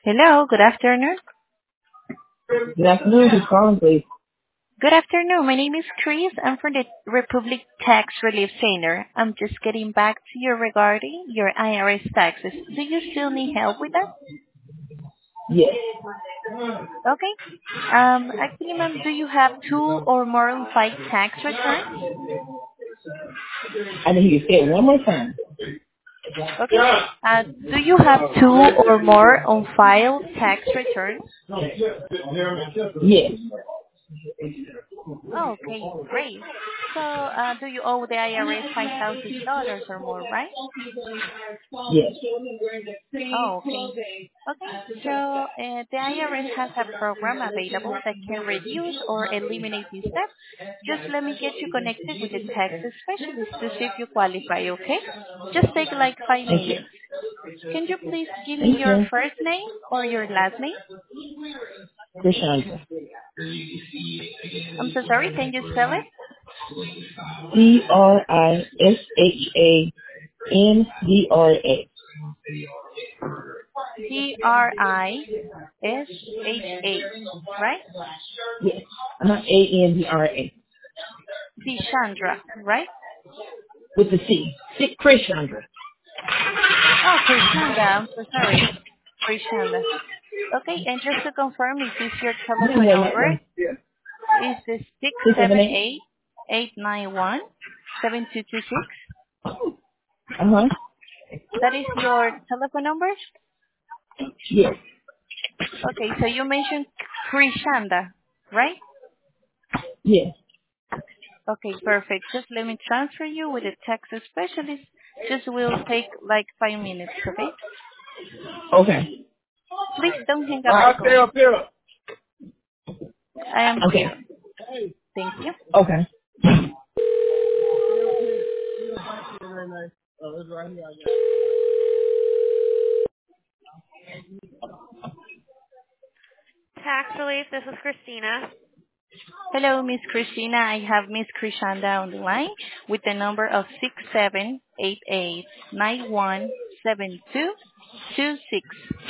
Hello, good afternoon. Good afternoon. Who's calling, please? Good afternoon. My name is Chris. I'm from the Republic Tax Relief Center. I'm just getting back to you regarding your IRS taxes. Do you still need help with that? Yes. Okay. Actually, ma'am, do you have two or more on file tax returns? I need you to say it one more time. Okay. Do you have two or more on file tax returns? Yes. Oh, okay, great. So, do you owe the IRS $5,000 or more, right? Yes. Oh, okay. Okay. So the IRS has a program available that can reduce or eliminate this debt. Just let me get you connected with the tax specialist to see if you qualify, okay? Just take like 5 minutes. Can you please give me Thank your you. first name or your last name? Krishandra. I'm so sorry, can you spell it? Krishandra. Drisha, right? Yes. Andra. Dishandra, right? With the C. Krishandra. Oh, Krishanda, I'm so sorry. Krishanda. Okay, and just to confirm, is this your Yeah, telephone well, that number? one. Is the six seven 678. eight 891 7226? Uh-huh. That is your telephone number? Yes. Okay, so you mentioned Krishanda, right? Yes. Okay, perfect. Just let me transfer you with a tax specialist. Just will take like 5 minutes, okay? Okay. Please don't hang up the I'll stay call. up here. I am Okay. here. Thank you. Okay. Tax relief, this is Christina. Hello, Miss Christina. I have Miss Krishanda on the line with the number of 6788917226.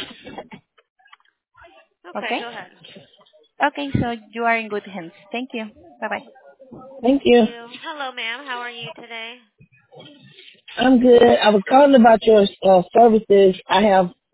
Okay, Okay? go ahead. Okay, so you are in good hands. Thank you. Bye-bye. Thank Thank you. you. Hello, ma'am. How are you today? I'm good. I was calling about your services. I have